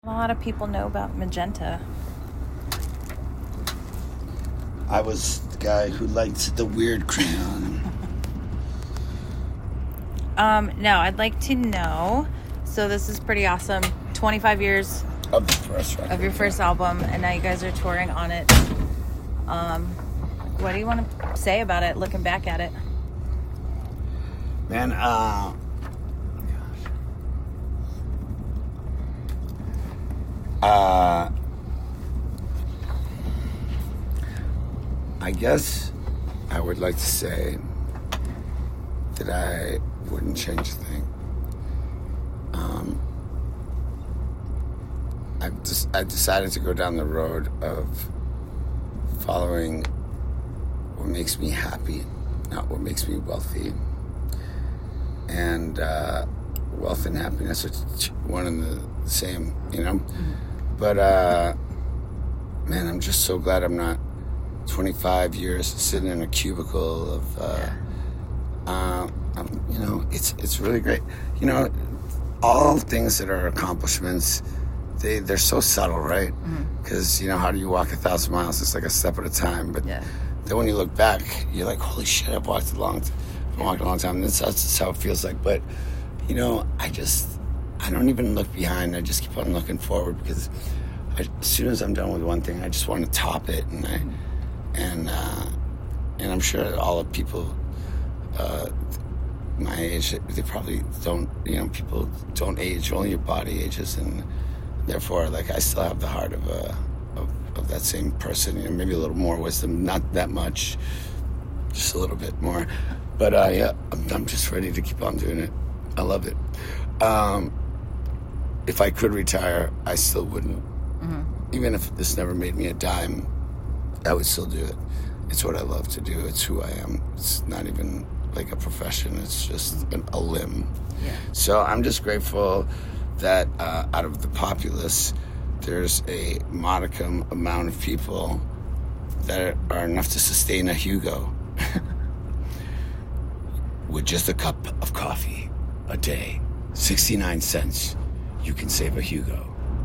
A lot of people know about Magenta. I was the guy who liked the weird crayon. No, I'd like to know. So this is pretty awesome. 25 years Of the first record. of your first album, and now you guys are touring on it. What do you want to say about it, looking back at it? Man, I guess I would like to say that I wouldn't change a thing. I decided to go down the road of following what makes me happy, not what makes me wealthy. And wealth and happiness are one and the same, you know? Mm-hmm. But, man, I'm just so glad I'm not 25 years sitting in a cubicle of, you know, it's really great. You know, all things that are accomplishments, they're so subtle, right? Because, mm-hmm. You know, how do you walk 1,000 miles? It's like a step at a time. But then when you look back, you're like, holy shit, I've walked a long time. That's how it feels like. But, you know, I don't even look behind. I just keep on looking forward because as soon as I'm done with one thing, I just want to top it. And I'm sure that all the people my age, they probably don't, you know, people don't age, only your body ages. And therefore, like, I still have the heart of that same person, you know, maybe a little more wisdom, not that much, just a little bit more. But yeah, I'm just ready to keep on doing it. I love it. If I could retire, I still wouldn't. Mm-hmm. Even if this never made me a dime, I would still do it. It's what I love to do. It's who I am. It's not even like a profession. It's just a limb. Yeah. So I'm just grateful that out of the populace, there's a modicum amount of people that are enough to sustain a Hugo. With just a cup of coffee a day, 69 cents, you can save a Hugo.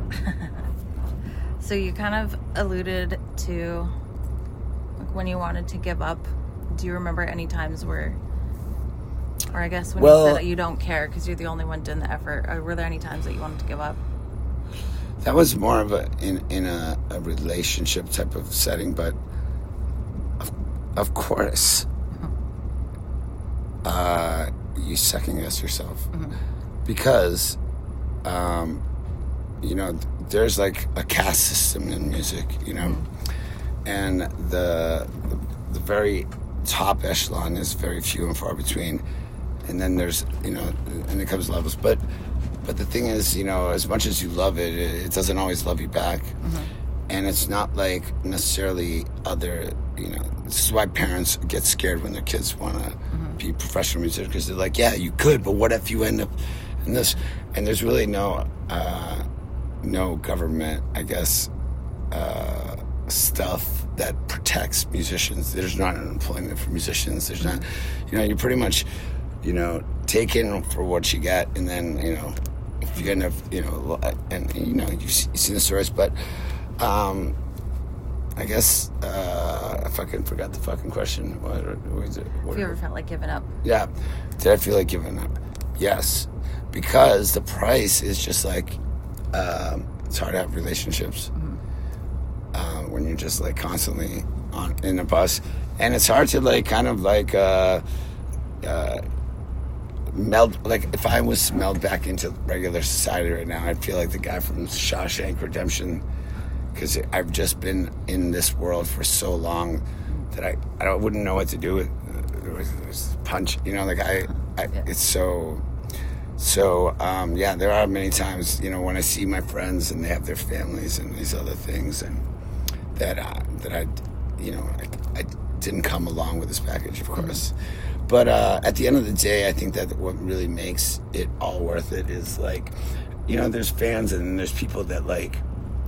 So you kind of alluded to, like, when you wanted to give up. Do you remember any times where, or I guess when you said that you don't care because you're the only one doing the effort, or were there any times that you wanted to give up? That was more of in a relationship type of setting, but of course, you second guess yourself. Mm-hmm. Because, you know, there's like a caste system in music, you know, mm-hmm. And the very top echelon is very few and far between, and then there's, you know, and it comes levels, but the thing is, you know, as much as you love it, it doesn't always love you back. Mm-hmm. And it's not like necessarily other, you know, this is why parents get scared when their kids want to mm-hmm. be professional musicians, because they're like, yeah, you could, but what if you end up in this? And there's really no government, I guess, stuff that protects musicians. There's not an employment for musicians. There's not, you know, you're pretty much, you know, taken for what you get, and then, you know, if you end up, you know, and, you know, you've seen the stories, but I guess I fucking forgot the fucking question. What was it? Have you ever felt like giving up? Yeah. Did I feel like giving up? Yes. Because the price is just like, it's hard to have relationships when you're just like constantly in a bus. And it's hard to like kind of like meld, like if I was meld back into regular society right now, I'd feel like the guy from Shawshank Redemption, because I've just been in this world for so long that I wouldn't know what to do with punch, you know, like it's so yeah, there are many times, you know, when I see my friends and they have their families and these other things, and that I you know, I didn't come along with this package, of course. Mm-hmm. But at the end of the day, I think that what really makes it all worth it is, like, you know, there's fans and there's people that like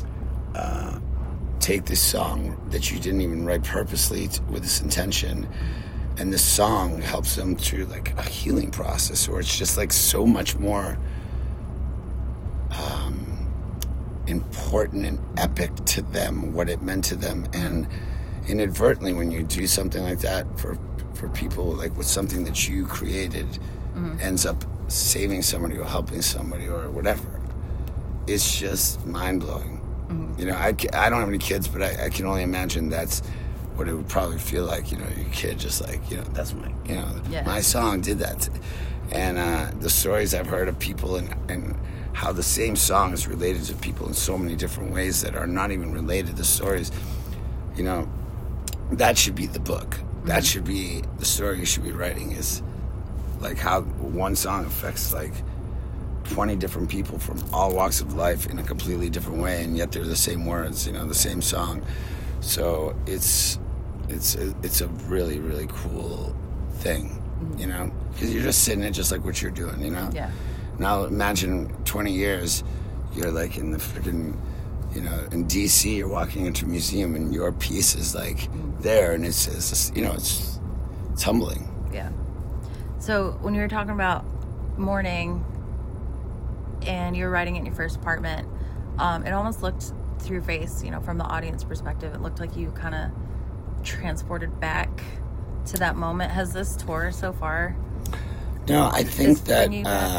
take this song that you didn't even write purposely with this intention, and this song helps them through like a healing process, or it's just like so much more important and epic to them, what it meant to them. And inadvertently, when you do something like that for people, like with something that you created, ends up saving somebody or helping somebody or whatever, it's just mind-blowing. You know, I don't have any kids, but I can only imagine that's what it would probably feel like, you know, your kid just like, you know, that's my, you know, my song did that. And the stories I've heard of people and how the same song is related to people in so many different ways that are not even related, the stories, you know, that should be the book. That should be the story you should be writing, is like how one song affects like 20 different people from all walks of life in a completely different way, and yet they're the same words, you know, the same song. So it's a really, really cool thing, you know, because you're just sitting there just like what you're doing, you know. Yeah. Now imagine 20 years, you're like in the freaking, you know, in DC, you're walking into a museum and your piece is like there, and it's you know, it's humbling. Yeah. So when you were talking about Morning and you were writing it in your first apartment, it almost looked through your face, you know, from the audience perspective, it looked like you kind of transported back to that moment. Has this tour so far? No, I think that,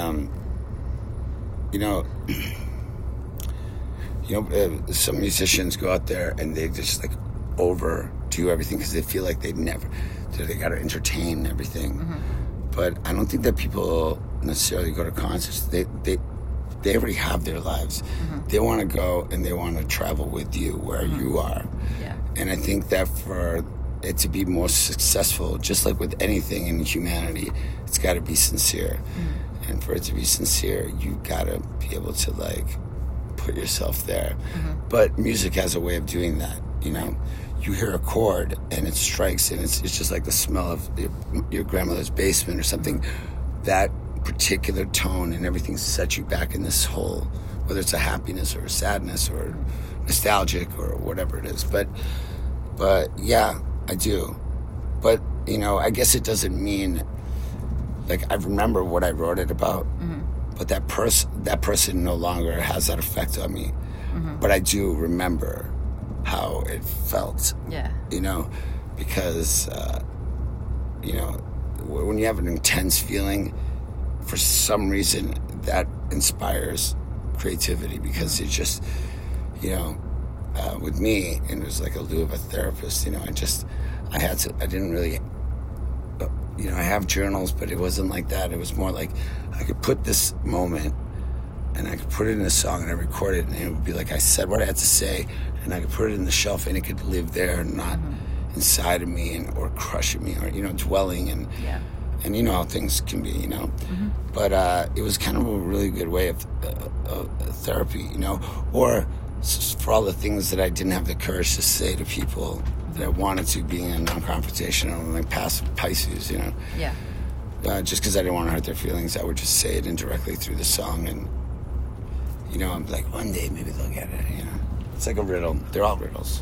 some musicians go out there and they just like overdo everything because they feel like they got to entertain everything. But I don't think that people necessarily go to concerts. They already have their lives. They want to go and they want to travel with you where you are. Yeah. And I think that for it to be more successful, just like with anything in humanity, it's got to be sincere. And for it to be sincere, you got to be able to like put yourself there. But music has a way of doing that, you know. You hear a chord and it strikes, and it's just like the smell of your grandmother's basement or something. That particular tone and everything sets you back in this whole, whether it's a happiness or a sadness or nostalgic or whatever it is. But yeah, I do. But, you know, I guess it doesn't mean, like, I remember what I wrote it about, but that person no longer has that effect on me. But I do remember how it felt. Yeah. You know, because, you know, when you have an intense feeling, for some reason that inspires creativity, because it just, you know, with me, and it was like a lieu of a therapist, you know, I didn't really, you know, I have journals, but it wasn't like that. It was more like I could put this moment and I could put it in a song and I record it, and it would be like I said what I had to say, and I could put it in the shelf and it could live there and not inside of me or crushing me or, you know, dwelling and you know how things can be, you know. But it was kind of a really good way of therapy, you know, or for all the things that I didn't have the courage to say to people that I wanted to, being a non-confrontational, like past Pisces, you know. Yeah. Just because I didn't want to hurt their feelings, I would just say it indirectly through the song, and, you know, I'm like, one day maybe they'll get it, you know. It's like a riddle. They're all riddles.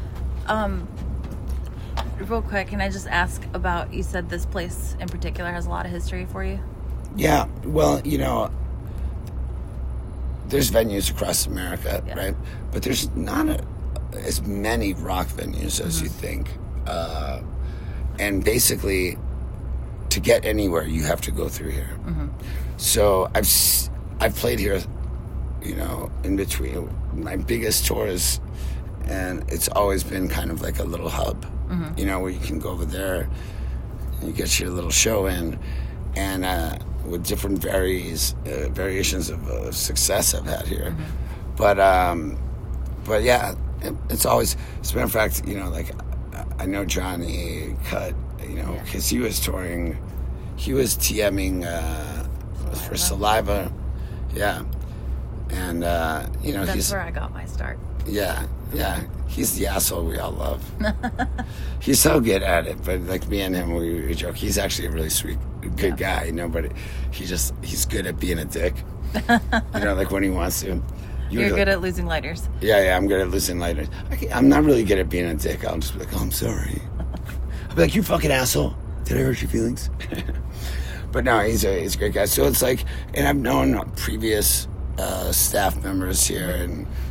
Real quick, can I just ask about, you said this place in particular has a lot of history for you? Yeah, well, you know, there's venues across America, right? But there's not as many rock venues as you think. And basically, to get anywhere, you have to go through here. So I've played here, you know, in between my biggest tours, and it's always been kind of like a little hub, you know, where you can go over there and you get your little show in, and with different variations of success I've had here. But yeah, it's always, as a matter of fact, you know, like I know Johnny Cut, you know, because he was touring, he was TMing for Saliva, and you know, that's where I got my start. Yeah, he's the asshole we all love. He's so good at it, but like me and him, we joke. He's actually a really sweet, good guy, you know. But he's good at being a dick. You know, like when he wants to. You're good at losing lighters. Yeah, I'm good at losing lighters. I'm not really good at being a dick. I'll just be like, oh, I'm sorry. I'll be like, you fucking asshole. Did I hurt your feelings? But no, he's a great guy. So it's like, and I've known previous staff members here, and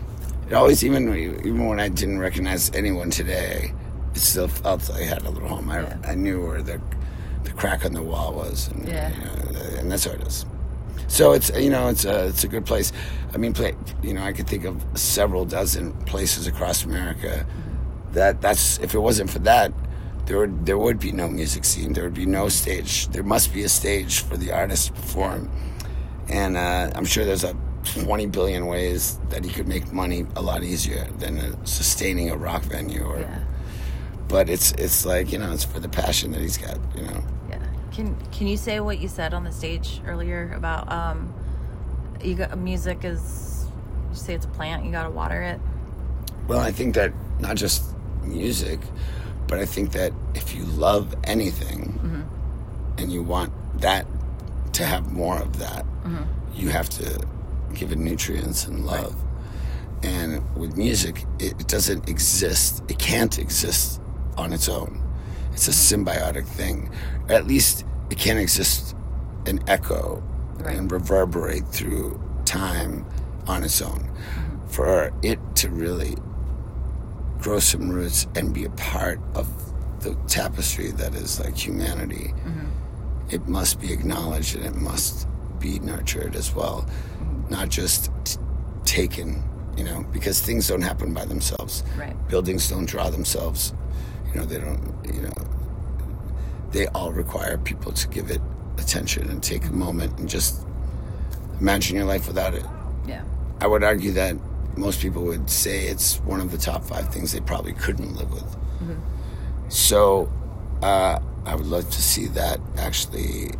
it always, even when I didn't recognize anyone today, it still felt like I had a little home. I knew where the crack on the wall was, and and that's how it is. So it's it's a good place. I mean, I could think of several dozen places across America that's if it wasn't for that, there would be no music scene. There would be no stage. There must be a stage for the artist to perform, and I'm sure there's 20 billion ways that he could make money a lot easier than sustaining a rock venue But it's like, it's for the passion that he's got, Yeah. Can you say what you said on the stage earlier about you got music is, you say it's a plant, you got to water it? Well, I think that not just music, but I think that if you love anything and you want that to have more of that, you have to give it nutrients and love. Right. And with music, it doesn't exist. It can't exist on its own. It's a symbiotic thing. At least it can exist and echo and reverberate through time on its own. For it to really grow some roots and be a part of the tapestry that is like humanity, it must be acknowledged and it must be nurtured as well. Not just taken, because things don't happen by themselves. Right. Buildings don't draw themselves. They don't, they all require people to give it attention and take a moment and just imagine your life without it. Yeah. I would argue that most people would say it's one of the top 5 things they probably couldn't live with. So I would love to see that actually,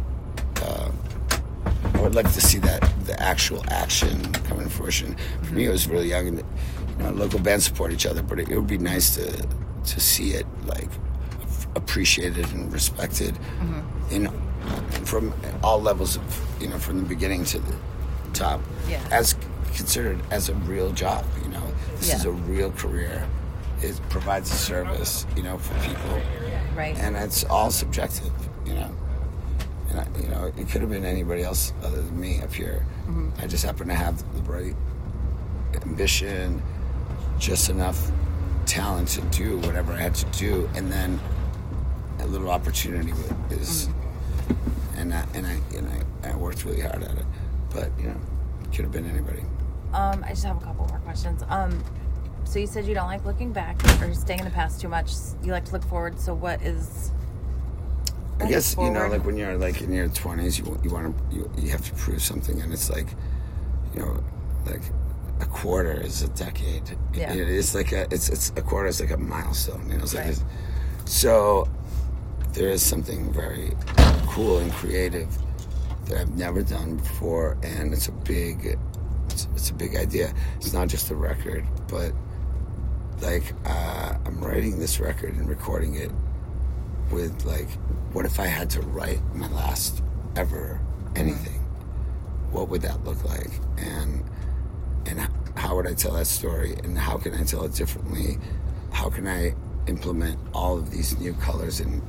I would like to see that the actual action come to fruition. For me, it was really young, and local bands support each other, but it would be nice to see it like appreciated and respected from all levels of from the beginning to the top, as considered as a real job. This is a real career. It provides a service for people, right? And it's all subjective, and it could have been anybody else other than me up here. I just happen to have the right ambition, just enough talent to do whatever I had to do, and then a little opportunity is, and I worked really hard at it. But it could have been anybody. I just have a couple more questions. So you said you don't like looking back or staying in the past too much. You like to look forward. So what is? I guess like when you're like in your 20s, you have to prove something, and it's like, like a quarter is a decade. Yeah. It's like it's a quarter is like a milestone. It's like so. There is something very cool and creative that I've never done before, and it's a big idea. It's not just a record, but like I'm writing this record and recording it with like, what if I had to write my last ever anything? What would that look like? And how would I tell that story? And how can I tell it differently? How can I implement all of these new colors and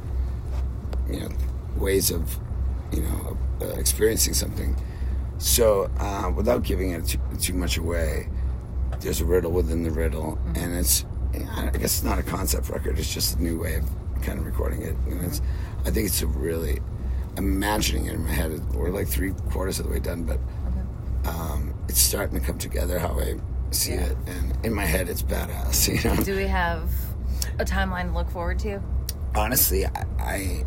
ways of experiencing something? So without giving it too much away, there's a riddle within the riddle, and I guess it's not a concept record. It's just a new way of kind of recording it. And I think it's I'm imagining it in my head. We're like 3/4 of the way done, but it's starting to come together how I see it, and in my head it's badass. Do we have a timeline to look forward to? Honestly, I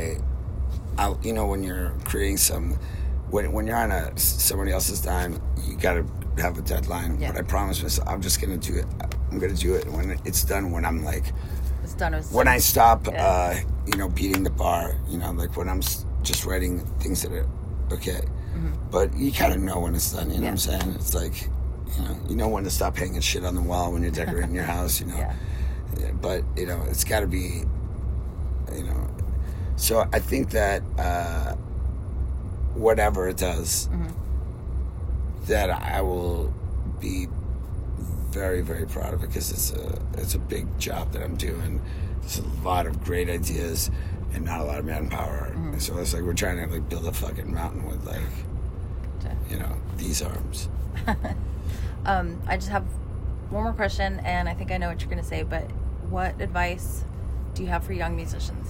when you're creating when you're on somebody else's dime, you gotta have a deadline. But I promise myself, I'm just gonna do it. I'm gonna do it when it's done. When I'm like, it's done. When I stop, beating the bar. Like when I'm just writing things that are okay. But you kind of know when it's done. You know what I'm saying? It's like, when to stop hanging shit on the wall when you're decorating your house. But it's got to be. So I think that whatever it does, that I will be very, very proud of it, because it's a big job that I'm doing. There's a lot of great ideas and not a lot of manpower. And so it's like we're trying to like build a fucking mountain with these arms. I just have one more question, and I think I know what you're going to say, but what advice do you have for young musicians?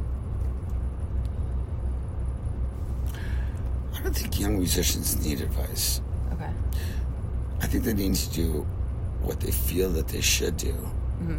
I don't think young musicians need advice. Okay. I think they need to do what they feel that they should do. Mm-hmm.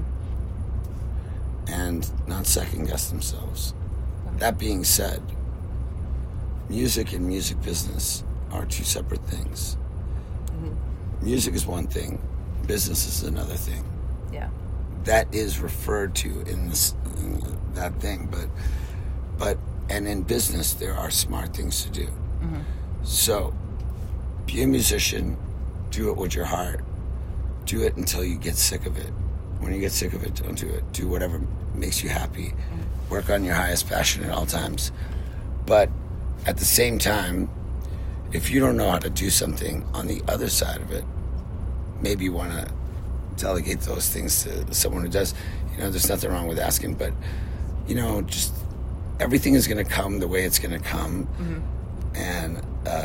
And not second guess themselves. Okay. That being said, music and music business are two separate things. Mm-hmm. Music is one thing, business is another thing. Yeah. That is referred to in that thing, but and in business there are smart things to do. Mm-hmm. So, be a musician, do it with your heart. Do it until you get sick of it. When you get sick of it, don't do it. Do whatever makes you happy. Mm-hmm. Work on your highest passion at all times. But at the same time, if you don't know how to do something on the other side of it, maybe you want to delegate those things to someone who does. There's nothing wrong with asking, but, just everything is going to come the way it's going to come. Mm-hmm. And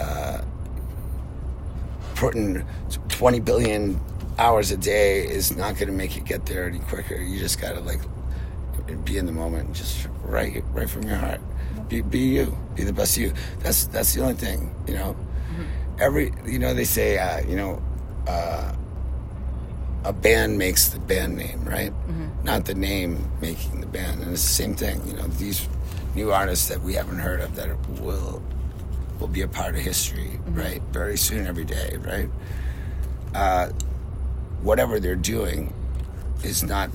putting 20 billion hours a day is not going to make you get there any quicker. You just got to be in the moment, just right from your heart. Be you, be the best you. That's the only thing, Mm-hmm. They say, a band makes the band name, right? Mm-hmm. Not the name making the band. And it's the same thing, these new artists that we haven't heard of that will be a part of history, mm-hmm. right? Very soon, every day, right? Whatever they're doing is not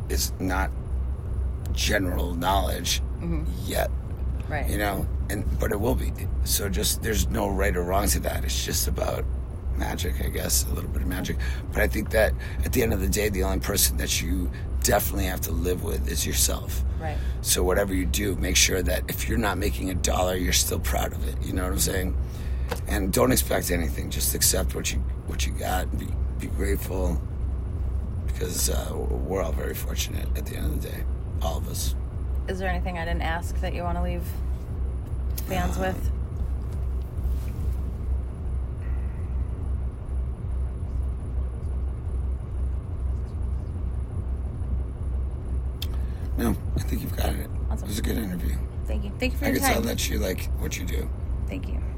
general knowledge mm-hmm. yet, right? But it will be. So there's no right or wrong to that. It's just about magic, I guess, a little bit of magic. But I think that at the end of the day, the only person that you definitely have to live with is yourself. Right. So whatever you do, make sure that if you're not making $1, you're still proud of it. You know what I'm saying? And don't expect anything. Just accept what you got. And be grateful, because we're all very fortunate at the end of the day, all of us. Is there anything I didn't ask that you want to leave fans with? No, I think you've got it. Awesome. It was a good interview. Thank you. Thank you for your time. I can tell that you like what you do. Thank you.